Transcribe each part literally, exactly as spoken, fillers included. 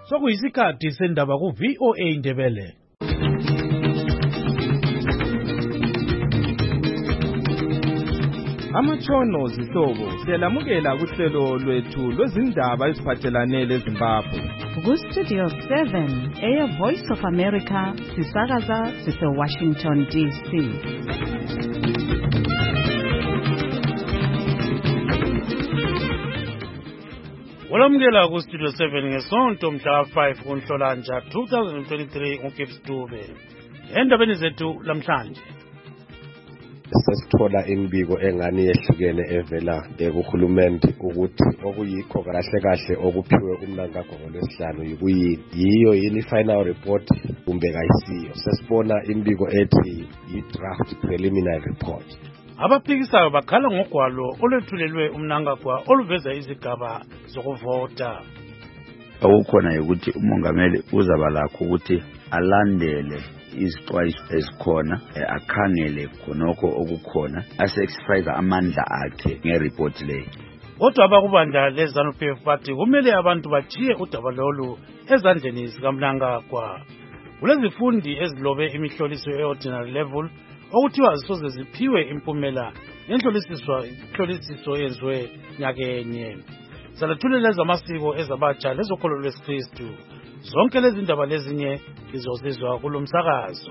sokuyisikhathi sendaba ku-V O A Ndebele. Amatshono zihlobo siyalamukela kuhlelo lwethu lwezindaba eziphathelane leZimbabwe. Ku-Studio seven, Air Voice of America, sisakaza sise-Washington D C. Walamukela ku-Studio seven ngesonto mhla five kuNhlolanja two thousand twenty-three uGibbs Dube. Endabeni zethu lamhlanje. Sesithola imbiko engani yehlukene evela kuhulumende ukuthi okuyikho kahle kahle okuphiwe umnankagwa lwesihlanu yikuyini yiyo yini final report kumbe kayisiyo. Sesibona imbiko ethi yi-draft preliminary report. Abaphikisayo bakhala ngogwalo olwethulelwe umnankagwa oluveza izigaba zokuvota. Okukhona ukuthi umongameli uzaba lakho ukuthi alandele izixwayiso ezikhona akhangele khonokho okukhona ase-exercise amandla akhe ngereport leyo. Kodwa abakubandla leZANU-P F bathi kumele abantu bajiye udaba lolu ezandleni zikamnankagwa. Kulezifundi ezilobe imihloliso e-ordinary level okuthiwa zisoze ziphiwe impumela yenhlolisiso yenziwe nyakenye. Salethulela zamasiko ezabatsha lezokholo lwesikristu. Zonke lezi ndaba lezinye izozizwa kulo msakazo.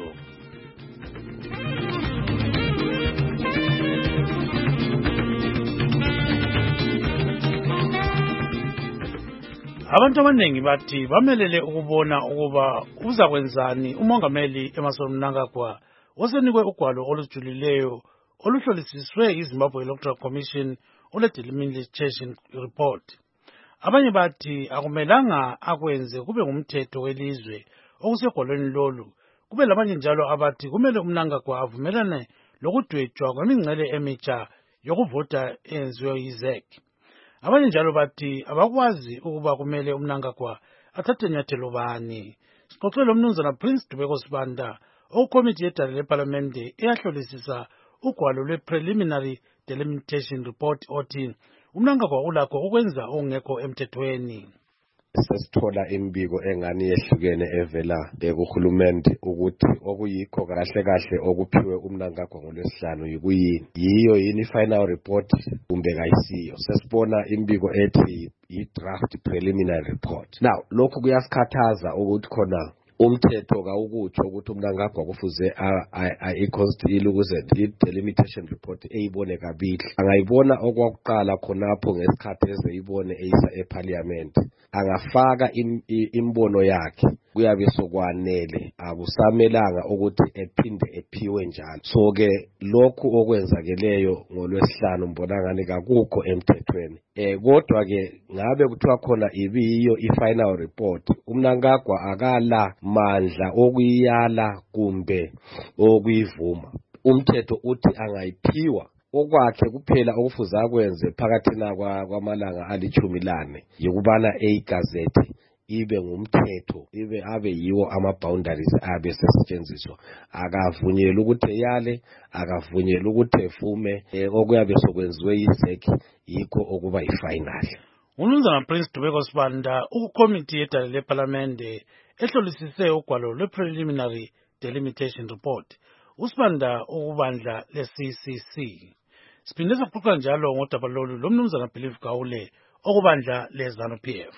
Abantu abaningi bathi bamelele ukubona ukuba uzakwenzani umongameli Emmerson Mnangagwa osenikwe ugwalo olujulileyo oluhlolisiswe iZimbabwe Electoral Commission ole-delimitation report. Abanye bathi akumelanga akwenze kube ngumthetho welizwe okusegwalweni lolu. Kube labanye njalo abathi kumele uMnangagwa avumelane lokudwetshwa kwemingcele emitsha yokuvota enziwe yi-Z E C. Abanye njalo bathi abakwazi ukuba kumele uMnangagwa athathe nyathelo bani. Sixoxele umnumzana Prince Dubeko Sibanda okukomiti yedala leParlamente eyahlolisisa ugwalo lwe-preliminary delimitation report othi uMnangagwa ulakho ukwenza ongekho emthethweni. Sesithola imbiko engani yehlukene evela kuhulumende ukuthi okuyikho kahle kahle okuphiwe uMnangagwa ngolwesihlanu yikuyini yiyo yini final report kumbe kayisiyo. Sesibona imbiko ethi yi-draft preliminary report. Now lokhu kuyasikhathaza ukuthi khona umthetho kawukutsho ukuthi uMnangagwa kufuze i-constitute ukuze i-delimitation report eyibone kabili. Angayibona okwakuqala khonapho ngesikhathi ezeyibone eyisa eParliament. Angafaka imbono yakhe kuyabe sokwanele akusamelanga ukuthi ephinde ephiwe njalo. So ke lokhu okwenzakeleyo ngolwesihlanu mbona ngani kakukho emthethweni. Eh kodwa ke ngabe kuthiwa khona ibiyo i-final report uMnangagwa akala mandla okuyiyala kumbe okuyivuma. Umthetho uthi angayiphiwa okwakhe kuphela okufuza akwenze phakathi kwamalanga alichumi lane yokubana eyigazethi ibe ngumthetho ibe abe yiwo ama-boundaries abe sesetshenziswa. Akavunyelwa ukuthi yale akavunyelwa ukuthi efume okuyabe sokwenziwe yi-Z E C yikho okuba yi-final. Umnumzana Prince Dubeko Sibanda ukukomiti yedala leParlamente ehlolisise ugwalo lwe-preliminary delimitation report. Usibanda ukubandla le-C C C. Siphinde saxoxa njalo ngodaba lolu lomnumzana Believe Gawule okubandla leZANU-P F.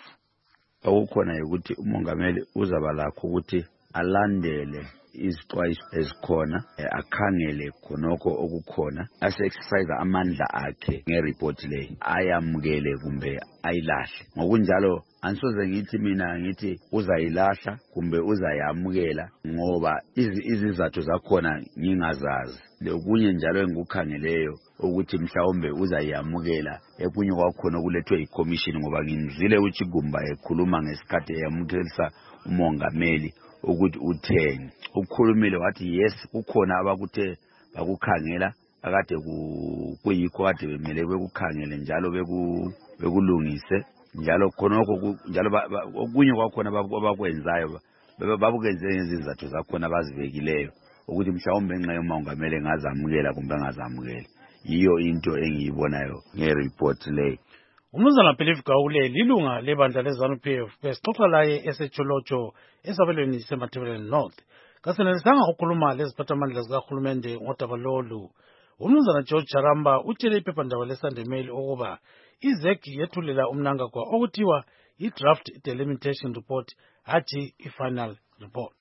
Okukhona ukuthi umongameli uzaba lakho ukuthi alandele izixwayiso ezikhona akhangele khonokho okukhona ase-exercise amandla akhe ngereport leyo ayamukele kumbe ayilahle. Ngokunjalo ansoze ngithi mina ngithi uzayilahla kumbe uzayamukela ngoba izizathu zakhona ngingazazi. Lokunye njalo engikukhangeleyo ukuthi mhlawumbe uzayamukela ekunye kwakhona kulethwe i-commission ngoba ngimzwile uChigumba ekhuluma ngesikhathi eyamukelisa umongameli ukuthi utheni. Ukhulumile wathi yes kukhona abakuthe bakukhangela akade kuyikho kade bemele bekukhangele njalo bekulungise njalo khonokho njalo okunye kwakhona abakwenzayo babukenze ngezizathu zakhona abazibekileyo ukuthi mhlawumbe ngenxa yomongameli ngazamukela kumbe ngazamukela. Yiyo into engiyibonayo ngereport leyo. Umnumzana Believe Gawule lilunga lebandla le-ZANU P F besixoxa laye esejolojo esabelweni seMatabeleland North. Kasenelisanga ukukhuluma leziphathamandla zikahulumende ngodaba lolu. Umnumzana George Jaramba utshele iphephandaba le-Sunday Mail ukuba I-Z E C yethulela uMnangagwa okuthiwa i-draft delimitation report hathi i-final report.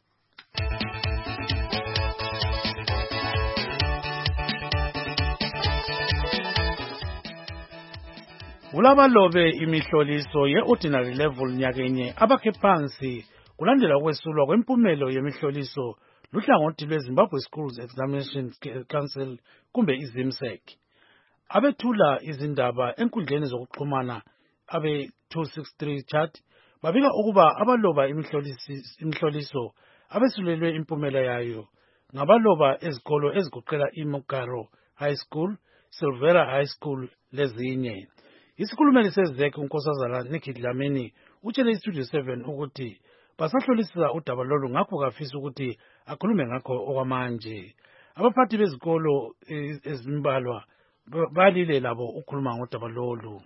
Kulabalobe imihloliso ye-ordinary level nyakenye abakhe phansi kulandela ukwesulwa kwempumelo yemihloliso luhlangothi lweZimbabwe Schools Examination Council kumbe i-ZIMSEC. Abethula izindaba enkundleni zokuxhumana abe two sixty-three chat babika ukuba abaloba imihloliso abesulelwe impumela yayo ngabaloba ezikolo eziguqela iMogaro High School, Silvera High School lezinye. Isikhulumeli se-Z E C uNkosazana Nikki Dlamini utshele iStudio seven ukuthi basahlolisisa udaba lolu ngakho kafisa ukuthi akhulume ngakho okwamanje. Abaphathi bezikolo ezimbalwa balile labo ukukhuluma ngodaba lolu.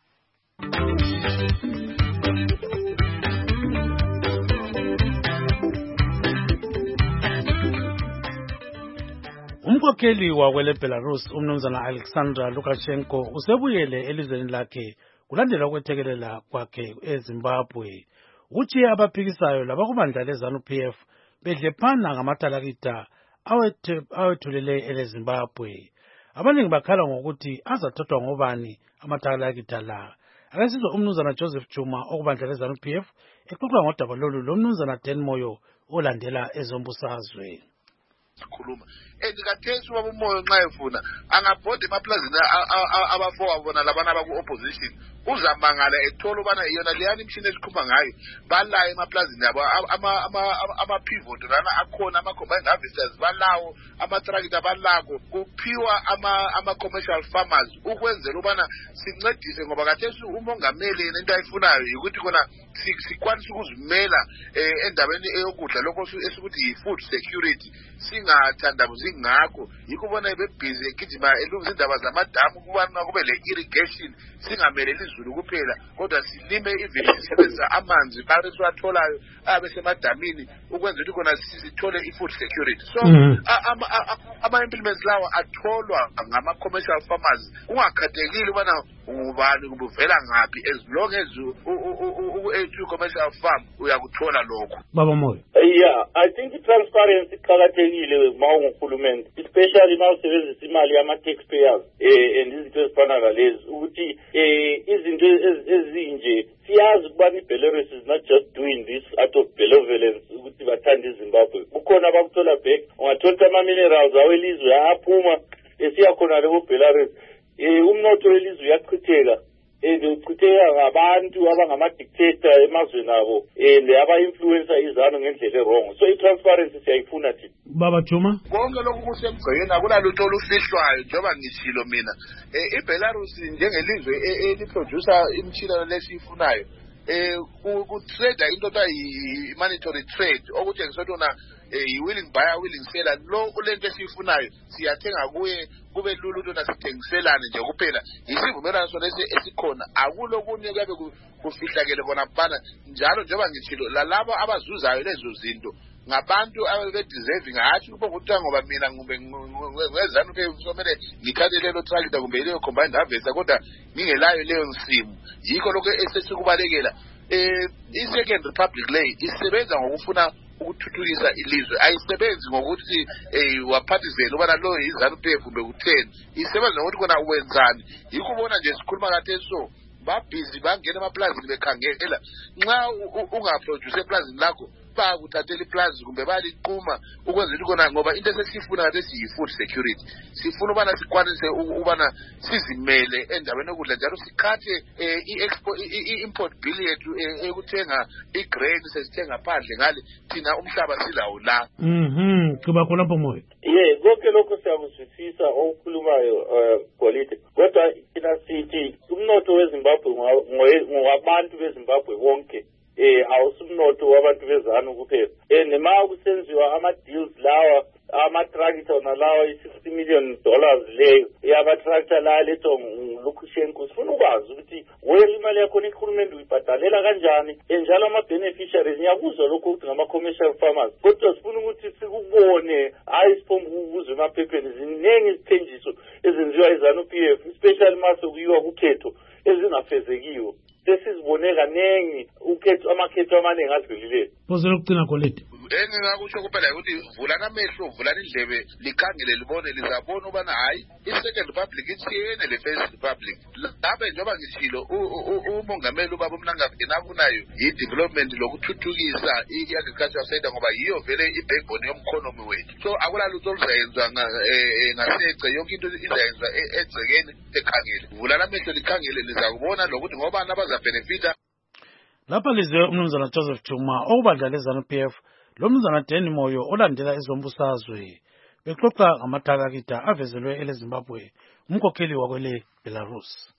Umkhokheli wakwele Belarus umnumzana Alexander Lukashenko usebuyele elizweni lakhe kulandela ukwethekelela kwakhe eZimbabwe. Uthi abaphikisayo labakubandla le-ZANU P F bedle phana ngamathalakita awethulele eleZimbabwe. Abaningi bakhala ngokuthi azathathwa ngobani amathalakita la. Akasizwe umnumzana Joseph Juma okubandla le-ZANU P F exoxa ngodaba lolu lomnumzana Dan Moyo olandela ezombusazwe. Khuluma endikathethi ubaba uMoyo nxa efuna angabhode emaplazini abafowabo bona labana abaku opposition uzamangala ethola ubana iyona leyani imishini esikhuma ngayo balaye emaplazini yabo ama-pivot lana akhona ama-combined harvesters balawo ama-tractor balako kuphiwa ama-commercial farmers ukwenzela ubana sincedise ngoba kathesi umongameli into ayifunayo ukuthi khona sikwanisa ukuzimela endabeni eyokudla lokho esikuthi yi-food security singathandabuzi ngakho yikho ubona bebhizi egijima elungisa indaba zamadamu kubana kube le-irrigation singameleli izulu kuphela kodwa silime ivele sisebenzisa amanzi babe siwatholayo abesemadamini ukwenzela ukuthi khona sithole i-food security. So ama-implements lawo atholwa ngama-commercial farmers ungakhathekile ubana ubani kubuvela ngaphi as long as u-A2 commercial farm uyakuthola lokho. Baba Moyo. Yeah, I think i-transparency iqakathekile mawunguhulumende especially mawusebenzisa imali yama-taxpayers eh and izinto ezifana nalezi ukuthi eh izinto ezinje siyazi ukubana i-Belarus is not just doing this out of benevolence ukuthi bathanda iZimbabwe. Kukhona abakuthola back ungathola ama-minerals awelizwe ayaphuma esiyakhona lebo Belarus. Eh umnotho welizwe uyachitheka and uchitheka ngabantu abangama-dictator emazweni abo and aba-influencer izanu ngendlela e-wrong. So i-transparency siyayifuna thina. Baba Juma. Konke lokhu kusemgqekeni akulalutho olufihlwayo njengoba ngishilo mina. I-Belarus njengelizwe eliproducer imishini lesiyifunayo eh ku-trade into yi-monetary trade okuthengiswa ukuthi yi-willing buyer willing seller lo lento esiyifunayo siyathenga kuye kube lula ukuthi nasithengiselane nje kuphela isivumelwano sona esikhona akulokunye kuyabe kufihlakele kona bana njalo njengoba ngishilo lalabo abazuzayo lezo zinto ngabantu abedeserving hathi kuba ukuthi ngoba mina ngumbe ngezanu ke somele ngithathe lelo tractor kumbe leyo combined harvester kodwa ngingelayo leyo nsimu yikho lokho esesikubalekela eh i-Second Republic lay isebenza ngokufuna ukuthuthukisa ilizwe ayisebenzi ngokuthi eh waphathizela ubana lo izanu P F kumbe ku-ten isebenza ngokuthi kona uwenzani yikho ubona nje sikhuluma kade so babhizi bangena emaplazini bekhangela nxa ungaproduce eplazini lakho bakuthathela iplazi kumbe baliquma ukwenzela ukuthi kona ngoba into esesifuna kade siyi-food security sifuna ubana sikwanise ubana sizimele endaweni yokudla njalo sikhathe i-import bill yethu ekuthenga i-grain sesithenga phandle ngale thina umhlaba silawo la. Mhm kuba khona Moyo. Ye konke lokho siyakuzwisisa okukhulumayo Golide kodwa thina sithi umnotho weZimbabwe ngowabantu beZimbabwe wonke eh awusumnotho wabantu bezanu kuphela eh nema kusenziwa ama-deals lawa ama-tractor nalawa i-sixty million dollars leyo yaba-tractor la letho Lukashenko sifuna ukwazi ukuthi imali yakho nekhulumende uyibhadalela kanjani enjalo ama-beneficiaries ngiyakuzwa lokho ukuthi ngama-commercial farmers kodwa sifuna ukuthi sikubone hayi siphombwe ukuzwa emaphepheni ziningi izithenjiso ezenziwa i-ZANU-P F especially mase kuyiwa kukhetho ezingafezekiwo sesizibone kanengi ukhetho amakhetho amaningi adlulile bozela ukugcina Golide engingakusho kuphela ukuthi vulana amehlo vulana indlebe likhangele libone lizabona ubana hayi i-second republic ithiyene le-first republic lapha njengoba ngishilo umongameli ubaba uMnangagwa akunayo i-development lokuthuthukisa i-agriculture sector ngoba yiyo vele i-backbone yomkhonomi wethu so akulalutho oluzayenzwa ngasece yonke into izayenzwa egcekeni ekhangele vulana amehlo likhangele lizakubona lokuthi ngobani abazabhenefita lapha lizwe umnumzana Joseph Juma okubandla le-ZANU-P F lo mnumzana Danny Moyo olandela izombusazwe bexoxa ngamathakakida avezelwe ele-Zimbabwe umkhokheli wakwele Belarus.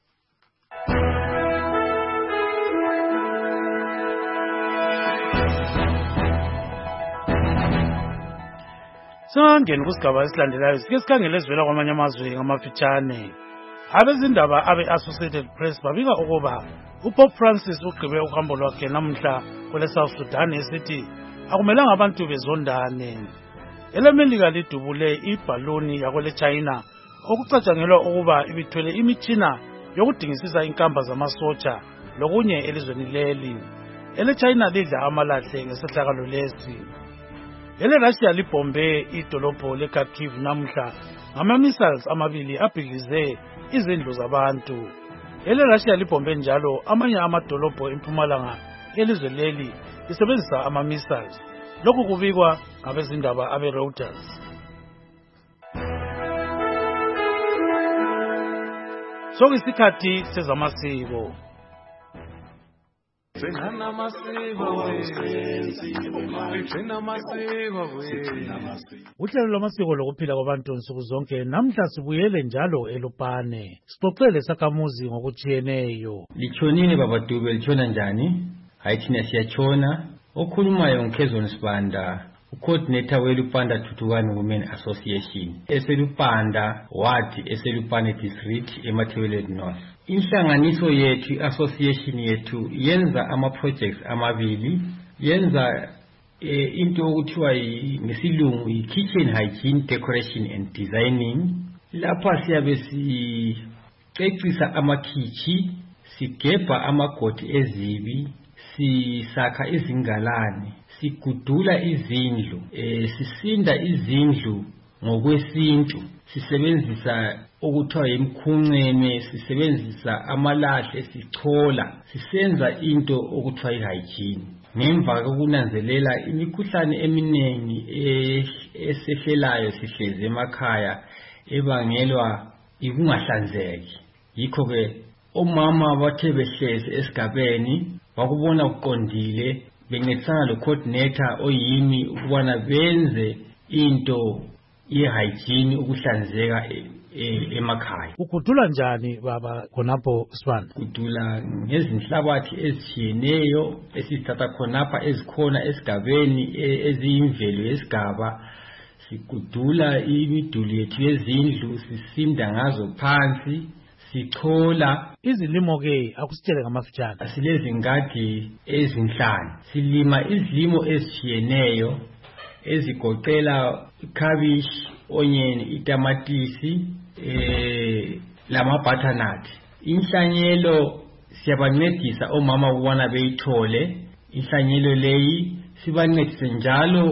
Sangeni kusigaba esilandelayo sike sikhangele ezivela kwamanye amazwe ngamafitshane. Abezindaba abe-Associated Press babika ukuba uPope Francis ugqibe uhambo lwakhe namhla kwele South Sudan esithi akumelanga abantu bezondane. EleMelika lidubule ibhaluni yakwele China okucatshangelwa ukuba ibithwele imitshina yokudingisisa inkamba zamasotsha lokunye elizweni leli. EleChina lidla amalahle ngesehlakalo lesi. EleRussia libombe idolobho leKharkiv namhla ngama-missiles amabili abhikize izindlu zabantu. EleRussia libombe njalo amanye amadolobho empumalanga elizwe leli lisebenzisa ama-missiles. Lokhu kubikwa ngabezindaba abe-Reuters. Sokuyisikhathi sezamasiko. Uhlelo lwamasiko lokuphila kwabantu nsuku zonke namhla sibuyele njalo eLupane sixoxele sakhamuzi ngokujiyeneyo. Lichonile baba Dube lichona njani? Hayi thina siyachona. Okhulumayo ngKhezoni Sibanda, ucoordinator weLupanda Thuthukani Women Association. Eselupanda wadi eselupane district eMathebeleni North. Inhlanganiso yethu i-association yethu yenza ama-projects amabili, yenza e, into okuthiwa ngesilungu i-kitchen hygiene decoration and designing. Lapha siyabe sicecisa amakhichi, sigebha amagodi ezibi, sisakha izingalane, sigudula izindlu, e, sisinda izindlu ngokwesintu, sisebenzisa okuthiwa imkhunqeme, sisebenzisa amalahle, sichola, sisenza into okuthiwa ihygiene. Ngemva kokunanzelela imikhuhlane eminingi esehlelayo sihlezi emakhaya ebangelwa ikungahlanzeki. Yikho ke omama bathe behlezi esigabeni bakubona kuqondile bencedisana lo coordinator oyimi ukubana benze into ye-hygiene ukuhlanzeka emakhaya. Ukudula njani baba khonapho Sibanda? Kudula ngezinhlabathi ezitshiyeneyo esithatha khonapha ezikhona esigabeni eziyimvelo yesigaba. Sikudula imiduli yethu yezindlu, sisinda ngazo phansi, sichola. Izilimo ke akusitshele ngamafitshane. Asilezi ngadi ezinhlanu. Silima izilimo ezitshiyeneyo ezigoqela ikhabishi, onyeni, itamatisi, eh lama butternut. Inhlanyelo siyabancedisa omama ukubana beyithole. Inhlanyelo leyi sibancedise njalo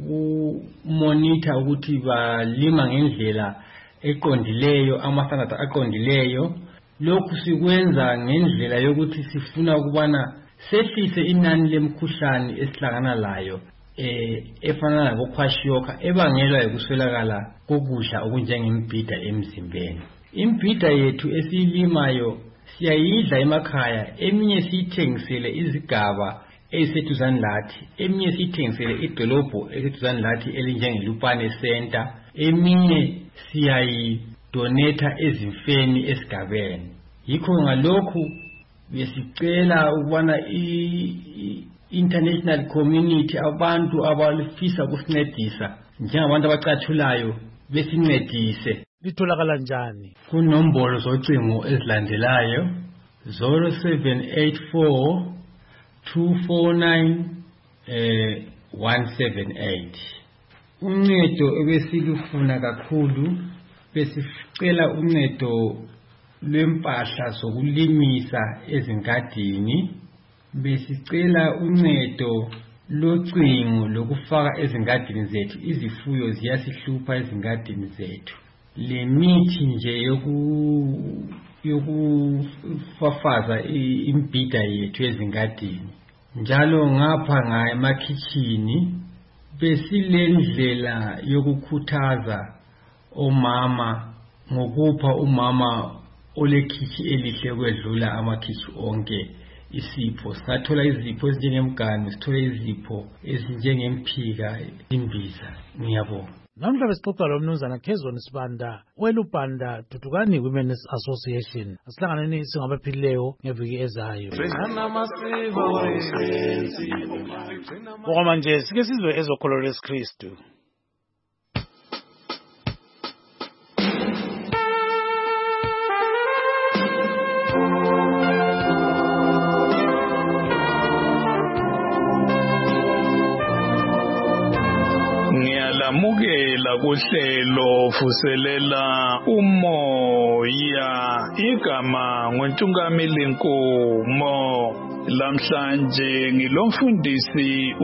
ukumonitor ukuthi balima ngendlela eqondileyo, ama-standard aqondileyo. Lokhu sikwenza ngendlela yokuthi sifuna ukubana sehlise inani lemkhuhlane esihlangana layo eh efana nabokwashiyoka ebangelwa ukuswelakala kokudla okunjengembhida emzimbeni. Imbhida yethu esilimayo siyayidla emakhaya, eminye siyithengisele izigaba eziseduzane lathi, eminye siyithengisele idolobho eliseduzane lathi elinjengeLupane Center, eminye siyayidonata ezimfeni esigabeni. Yikho ngalokhu besicela ukubana i international community abantu abalifisa kusincedisa njengabantu abacathulayo besincedise. Litholakala njani? Kunombolo zocingo ezilandelayo zero seven eight four two four nine one seven eight. Uncedo ebesilufuna kakhulu besicela uncedo lwempahla zokulimisa ezingadini, besicela uncedo locingo lokufaka ezingadini zethu. Izifuyo ziyasihlupha ezingadini zethu. Le mithi nje yoku yokufafaza imbida yethu ezingadini. Njalo ngapha nga emakhitchini besilendlela yokukhuthaza omama ngokupha umama olekhitchi elihle kwedlula amakhitchi onke isipho. Sathola izipho ezinjengemganu, sithola izipho ezinjengemphika, imbiza. Ngiyabonga. Namhla besixoxa lo mnumzana Kezoni Sibanda welubanda Dudukani Women's Association. Asihlanganeni singabaphilileyo ngeviki ezayo. Ngoba manje sike sizwe ezokholo lweSikristu. Ngiyamukela kuhlelo vuselela umoya igama ngoNtungamili Nkomo. Lamhlanje ngilomfundisi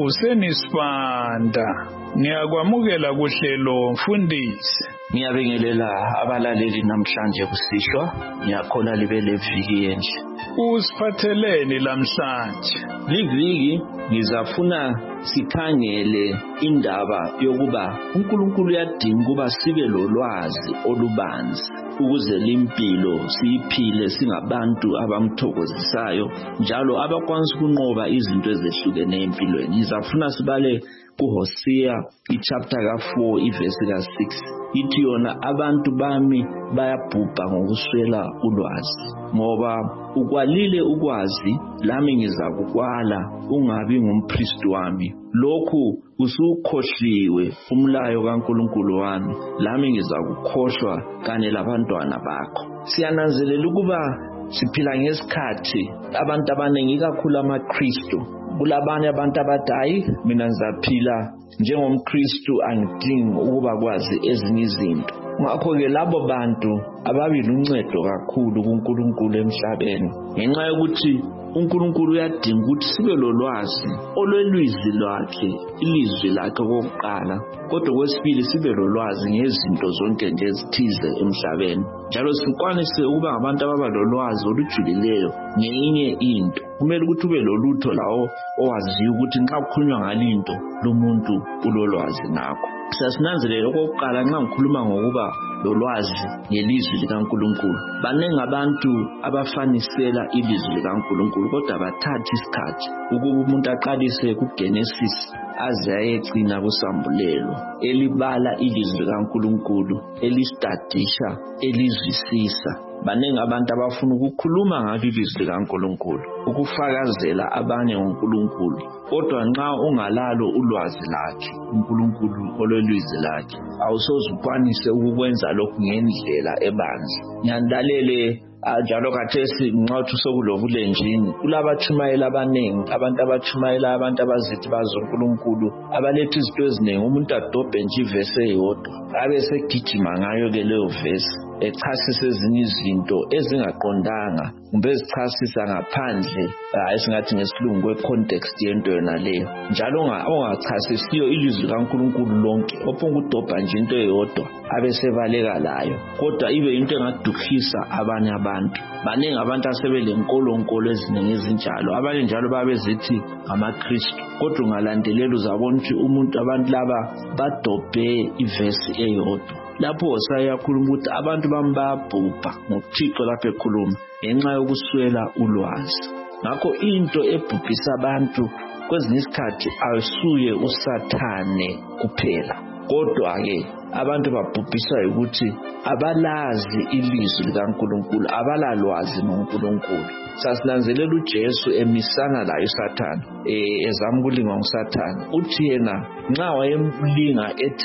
uSenisibanda. Ngiyakwamukela kuhlelo mfundisi. Ngiyabingelela abalaleli namhlanje kusihlwa. Ngiyakhola libe leviki enhle. Usiphatheleni lamhlanje? Liviki ngizafuna sikhangele indaba yokuba uNkulunkulu uyadinga ukuba sibe lolwazi olubanzi ukuze limpilo siyiphile singabantu abamthokozisayo njalo abakwanisa ukunqoba izinto ezehlukeneyo empilweni. Ngizafuna sibale kuHosea ichapter ka four iverse ka six. Ithi yona abantu bami bayabhubha ngokuswela ulwazi. Ngoba ukwalile ukwazi lami ngizakukwala ungabi ngumpriest wami. Lokhu usukhohliwe umlayo kaNkulunkulu wami, lami ngizakukhohlwa kanye labantwana bakho. Siyananzelela ukuba siphila ngesikhathi abantu abaningi kakhulu amaKristu. Kulabanye abantu abadayi mina ngizaphila njengomKristu angidingi ukuba kwazi ezinye izinto. Ngakho ke labo bantu ababili uncedo kakhulu kuNkulunkulu emhlabeni ngenxa yokuthi uNkulunkulu uyadinga ukuthi sibe lolwazi olwelizwi lwakhe, ilizwi lakhe kokuqala, kodwa kwesibili sibe lolwazi ngezinto zonke nje ezithize emhlabeni. Njalo sikwanise ukuba ngabantu ababa lolwazi olujulileyo ngenye into. Kumele ukuthi ube lolutho lawo owaziyo ukuthi nxa kukhulunywa ngalinto lomuntu ulolwazi nakho. Siyasinanzelela okokuqala nxa ngikhuluma ngokuba lolwazi ngelizwi likaNkulunkulu. Baningi abantu abafanisela ilizwi likaNkulunkulu kodwa bathatha isikhathi ukuba umuntu aqalise kuGenesis aze ayecina kusambulelo elibala ilizwi likaNkulunkulu, elistadisha, elizwisisa. Baningi abantu abafuna ukukhuluma ngalo ilizwi likaNkulunkulu, ukufakazela abanye ngoNkulunkulu, kodwa nxa ungalalo ulwazi lakhe uNkulunkulu olwelizwi lakhe awusoze ukwanise ukukwenza lokhu ngendlela ebanzi. Ngiyandalele njalo khathesi nxa uthi sokulobulenjini kulabatshumayela abaningi, abantu abatshumayela abantu abazithi bazoNkulunkulu abaletha izinto eziningi. Umuntu adobhe nje ivesi eyodwa abe segijima ngayo ke leyo vesi echasisa ezinye izinto ezingaqondanga kumbe ezichasisa ngaphandle, hayi singathi ngesilungu kwe-context yento yona leyo. Njalo ongachasisiyo ilizwi likaNkulunkulu lonke, ophonga udobha nje into eyodwa abe sebaleka layo, kodwa ibe into engadukhisa abanye abantu. Baningi abantu asebelenkolonkholo eziningi ezinjalo, abanye njalo babezithi ngamaKristu, kodwa ungalandelela uzabona ukuthi umuntu abantu laba badobhe ivesi eyodwa. Lapho sayakhuluma ukuthi abantu bami bayabhubha ngokuThixo lapho ekhuluma ngenxa yokuswela ulwazi. Ngakho into ebhubhisa abantu kwezinye isikhathi ayisuye uSathane kuphela, kodwa ke abantu babhubhiswa ukuthi abalazi ilizwi likaNkulunkulu, abalalwazi ngoNkulunkulu. Sasinanzelela uJesu emisana laye uSathane, ezama ukulingwa nguSathane. Uthi yena nxa wayemlinga ethi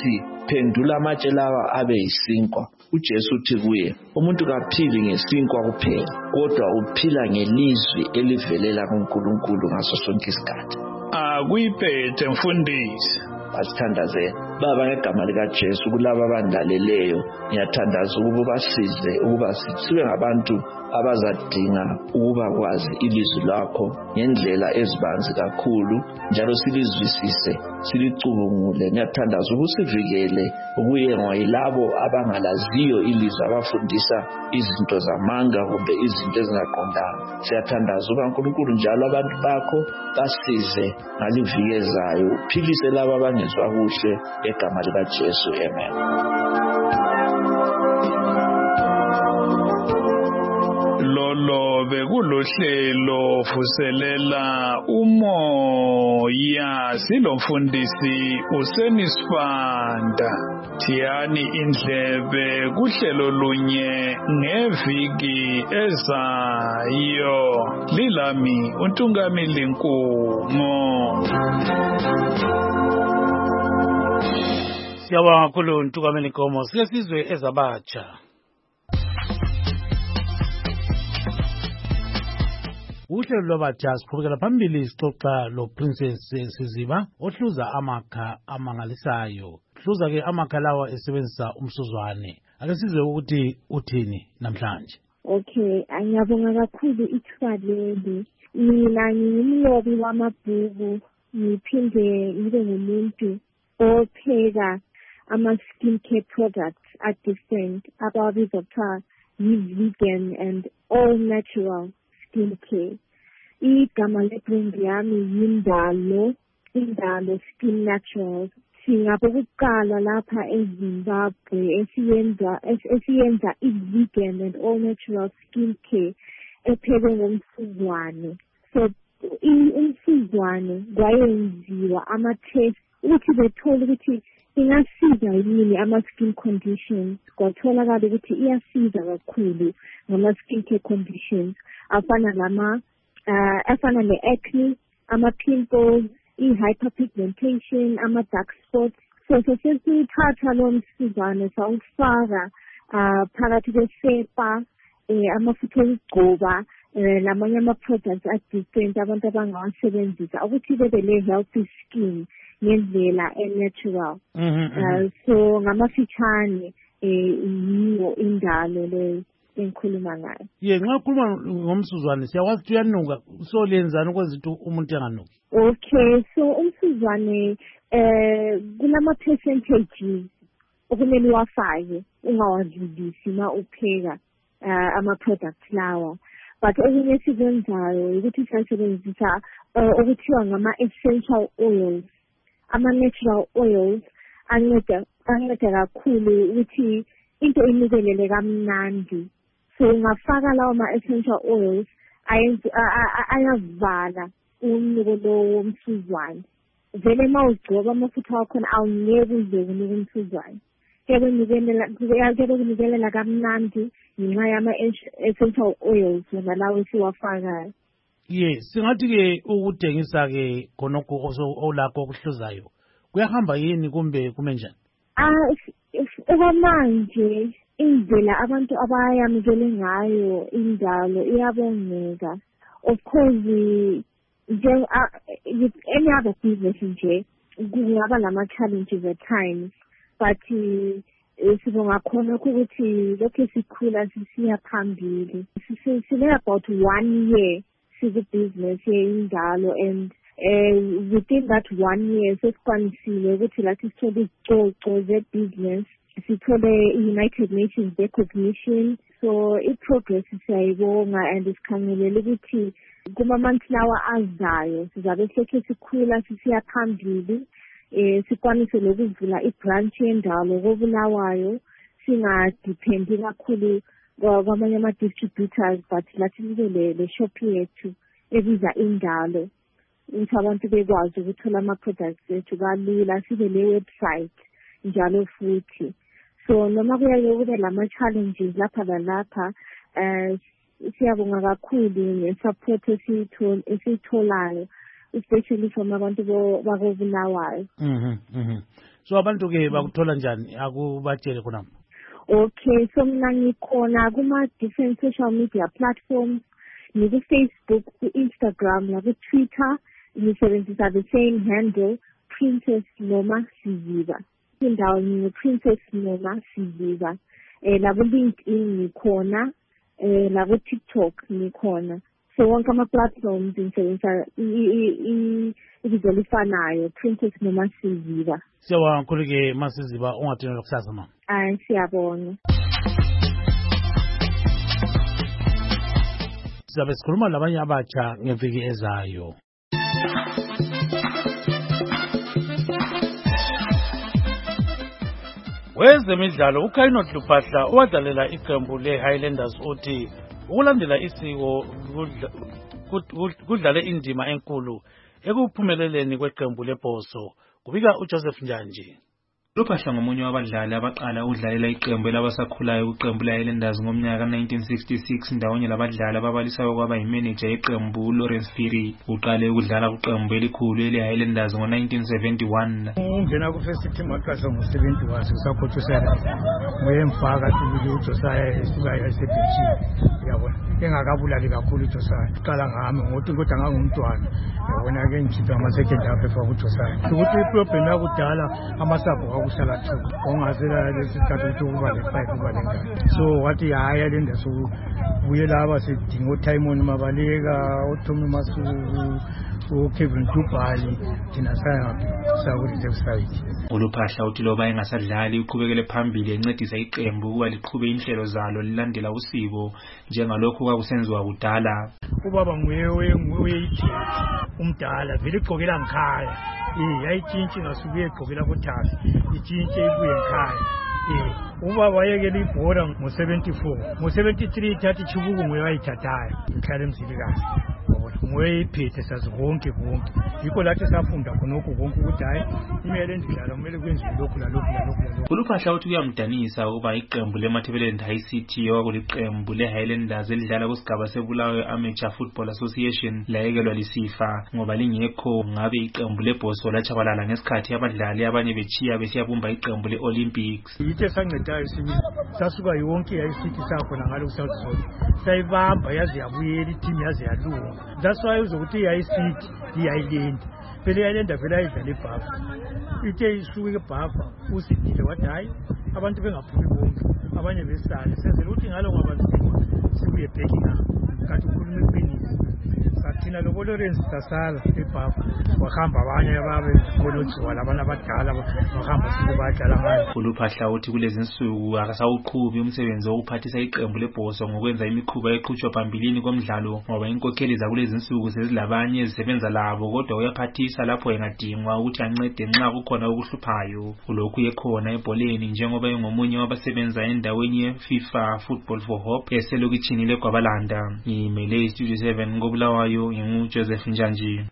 phendula amatshe lawa abe yisinkwa. uJesu uthi kuye, umuntu kaphili ngesinkwa kuphela, kodwa uphila ngelizwi elivelela kuNkulunkulu ngaso sonke isikhathi. Akuyiphethe mfundisi. Asithandazeni Baba ngegama likaJesu kulabo abandalaleleyo, ngiyathandaza ukuba basize ukuba sibe ngabantu abazadinga ukuba kwazi ilizwi lakho ngendlela ezibanzi kakhulu, njalo silizwisise, silicubungule. Ngiyathandaza ukusivikele ukuyengwa yilabo abangalaziyo ilizwi, abafundisa izinto zamanga kumbe izinto ezingaqondanga. Siyathandaza ukuba uNkulunkulu njalo abantu bakho basize ngaliviyezayo, uphilise labo abangezwa kuhle egama likaJesu. Amen. Lolo bekulohlelo vuselela umoya silomfundisi uSenisfanda. Thiyani indlebe kuhlelo lunye ngeviki ezayo. Lilami uNtungamili Nkumo. Siyabonga kakhulu Ntungamili Nkomo. Sike sizwe ezabatsha. Uhlelo lwabatsha siqhubekela phambili sixoxa lo Princess Siziba ohluza amakha amangalisayo. Hluza ke amakha lawa esebenzisa umsuzwane. Ake sizwe ukuthi uthini namhlanje. Okay, ngiyabonga kakhulu ithuba leli. Mina ngimlobi wamabhuku, ngiphinde ngibe ngumuntu opheka ama-skin care products are different. Ababiza kuthiwa yi-vegan and all natural skin care. Igama le-brand yami yindalo, indalo Skin Naturals. Singabokuqala lapha eZimbabwe esiyenza esiyenza i-vegan and all natural skin care ephekwe ngomsuzwane. So umsuzwane kwayenziwa ama-test ukuthi bethole ukuthi ingasiza yini ama-skin conditions. Kwatholakala ukuthi iyasiza kakhulu ngama-skin care conditions afana lama uh, afana ne-acne, ama-pimples, i-hyperpigmentation, ama-dark spots. So sesiyithatha lo msuzwane sawufaka uh, phakathi kwesepa, eh, amafutha okugcoba, eh, lamanye ama-products a-different abantu abangawasebenzisa ukuthi bebe le-healthy skin ngendlela e-natural. Uh, so ngamafitshane yiyo indalo le engikhuluma ngayo. Ye nxa ukhuluma ngomsuzwane siyakwazi ukuthi uyanuka, so lenzani ukwenza ukuthi umuntu enganuki? Okay, so umsuzwane eh kulama percentages okumele wafake ungawadlulisi ma upheka uh, ama products lawa. But okunye sikwenzayo ukuthi sisebenzisa okuthiwa ngama essential oils, ama natural oils anceda anceda kakhulu ukuthi into inukelele kamnandi. So ungafaka lawo ma essential oils ayenza ayavala umnuko lo womsuzwane. Vele mawugcoba amafutha wakhona awungeke uze kunuka umsuzwane. Kebe nikelela kebe nikelela kamnandi ngenxa yama essential oils nalawo esiwafakayo. Yes, singathi ke ukudengisa ke khonokho olakho okuhluzayo kuyahamba yini kumbe kume njani? Ah, okwamanje indlela abantu abayamukele ngayo indalo iyabongeka. Of course, nje with any other business nje kungaba lama challenges at times, but sibonga khona ukuthi lokho sikhula sisiya phambili. Sile about one year size business yendalo, and uh, within that one year sesikwanisile ukuthi lathi sithole izicoco ze-business, sithole i-United Nations recognition. So i-progress siyayibonga and isikhangelele ukuthi kuma-months lawa azayo sizabe sekhe sikhula sisiya phambili, eh sikwanise lokuvula i-branch yendalo koBulawayo, singadephendi kakhulu kwamanye ama-distributors, but lathi sibe le shop yethu ebiza indalo ukuthi abantu bekwazi ukuthola ama-products ethu kalula, sibe le-website njalo futhi. So noma kuyake kube lama-challenges lapha lalapha, um siyabonga kakhulu nge-support esiyitholayo, especially from abantu bakoBulawayo. Mhm mhm. So abantu ke bakuthola njani akubatshele khona? Okay, so mina ngikhona kuma different social media platforms, ngiku Facebook, ku Instagram, naku Twitter, ngisebenzisa the same handle, Princess Noma Siziba. Indawo ngiku Princess Noma Siziba. Eh laku LinkedIn ngikhona, eh laku TikTok ngikhona. So wonke ama platforms ngisebenzisa ibizo lifanayo, Princess Noma Siziba. Siyabonga kakhulu ke Masiziba, ungathina lokusasa mama. Hayi siyabonga. Sizabe sikhuluma labanye abatsha ngeviki ezayo. Wezemidlalo uKaino Dlupahla owadlalela iqembu leHighlanders uthi ukulandela isiko kudlale indima enkulu ekuphumeleleni kweqembu lebhoso. Kubika uJoseph Njanji. Dlupahla ngomunye wabadlali abaqala ukudlalela iqembu labasakhulayo kwiqembu leHighlanders ngomnyaka nineteen sixty-six ndawonye labadlali ababalisayo kwaba yimanager yeqembu Lawrence Phiri. Uqale ukudlala kwiqembu elikhulu leHighlanders ngo nineteen seventy-one. Ungena ku first team waqala ngo seventy-one usakhothisela. Nguyemfaka ukuthi uJosaya esuka esebenchi. Yabona. Engakabulali kakhulu uJosaya. Uqala ngami ngothi kodwa ngangumntwana. Yabona ke ngikhipha ama second half for uJosaya. Ukuthi iproblem yakudala amasapho kusala two ongazela lesikhathi ukuthi kuba le five kuba le ngane. So wathi haya le nto so buye laba sidinga uTimon Mabaleka, uTommy Masuku, uKevin Dubali thina saya sakuthi website. uLupahla uthi loba engasadlali uqhubekele phambili encedisa iqembu ukuba liqhube inhlelo zalo lilandela usiko njengalokho kwakusenziwa kudala. Ubaba nguye nguye umdala vele igqokela ngikhaya. Eh yayitshintshi ngasuke egqokela kuThazi itshintshi ibuye ekhaya. Eh ubaba wayekela ibhola ngo seventy-four ngo seventy-three thathi Chibuku nguye wayithathayo ikhale emzilikazi. Ngoye iphethe sazi konke konke yikho lathi safunda khonokho konke ukuthi hayi imele endidlala kumele kwenziwe lokhu la lokhu la lokhu. uLupahla uthi kuyamdanisa ukuba iqembu leMatabeleland High City okwakuliqembu leHighlanders elidlala kusigaba seBulawayo Amateur Football Association layekelwa lisifa ngoba lingekho ngabe iqembu lebhoso lachabalala ngesikhathi abadlali abanye bechiya besiyabumba iqembu leOlympics. Yithe sancedayo simi sasuka yonke yayiCity sakhona ngalo South Zone sayibamba yaze yabuyela iteam yaze yalunga. That's why uzokuthi yayiCity iHighland phela iHighland vela ayidlala eBhafa ithe isuke eBhafa usidile wathi hayi abantu bengaphumi bonke abanye besale senzela ukuthi ngalo ngabantu sibuye backing kanti ukhuluma iqiniso sathina lo Lawrence sasala eBhafa wahamba abanye ababe kolojiwa labana abadala bahamba sibe badlala ngayo. uLupahla uthi kulezi insuku akasawuqhubi umsebenzi wokuphathisa iqembu lebhoso ngokwenza imikhuba eqhutshwa phambilini komdlalo ngoba inkokheli zakulezi insuku sezilabanye ezisebenza labo kodwa uyaphathisa lapho engadingwa ukuthi ancede nxa kukhona okuhluphayo. Ulokhu yekhona ebholeni njengoba engomunye wabasebenza endaweni yeFIFA Football for Hope eselokitshini leGwabalanda. Ngimele iStudio seven ngoBulawayo nginguJoseph Njanji.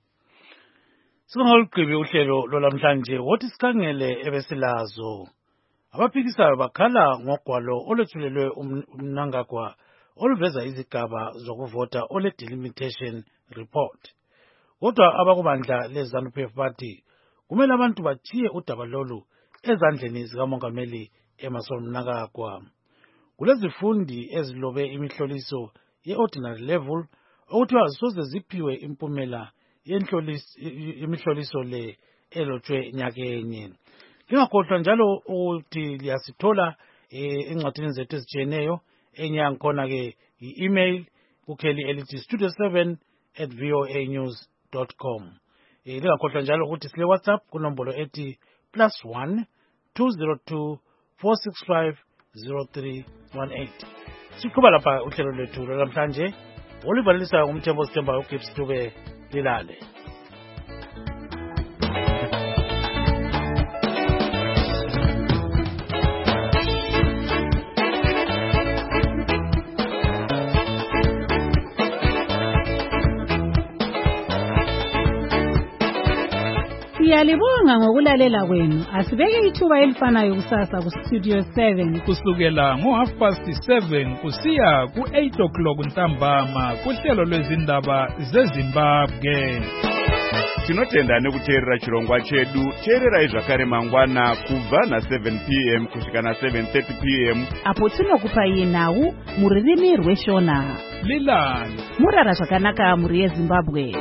Singolugqibi uhlelo lolamhlanje wothi sikhangele ebesilazo. Abaphikisayo bakhala ngogwalo olwethulelwe uMnangagwa oluveza izigaba zokuvota ole delimitation report. Kodwa abakubandla leZANU-P F bathi kumele abantu bathiye udaba lolu ezandleni zikamongameli Emmerson Mnangagwa. Kulezifundi ezilobe imihloliso ye-ordinary level okuthiwa zisoze ziphiwe impumela yemihloliso le elotshwe nyakenye. Lingakhohlwa njalo ukuthi liyasithola encwadini zethu ezitshiyeneyo enye khona ke i-email kukheli elithi studio seven at voa news dot com. Lingakhohlwa njalo ukuthi sile WhatsApp kunombolo ethi plus one two zero two four six five zero three one eight. Siqhuba lapha uhlelo lwethu namhlanje olivalisa umthembo Sithemba uGibbs Dube lilale. Siyalibonga ngokulalela kwenu. Asibeke ithuba elifanayo kusasa ku Studio seven kusukela ngo half past seven kusiya ku eight o'clock ntambama kuhlelo lwezindaba zeZimbabwe. tinotenda nekuteerera chirongwa chedu. Teererai zvakare mangwana kubva na seven p m kusvika na seven thirty p m apo tinokupai nhau muririmi rweshona. Lilani murara zvakanaka muri yeZimbabwe.